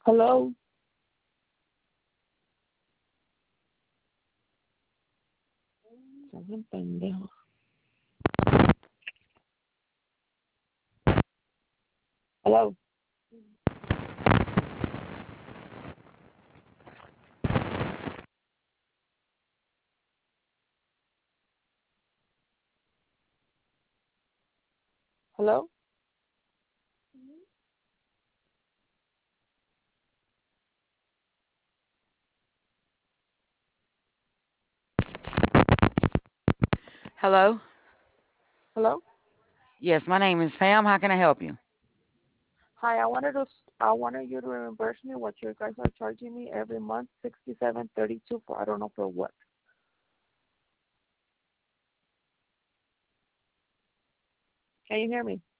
Hello. Son bien pendejos. Hello. Hello. Hello? Hello. Yes, my name is Pam. How can I help you? Hi. I wanted you to reimburse me what you guys are charging me every month, 67.32 for I don't know for what. Can you hear me?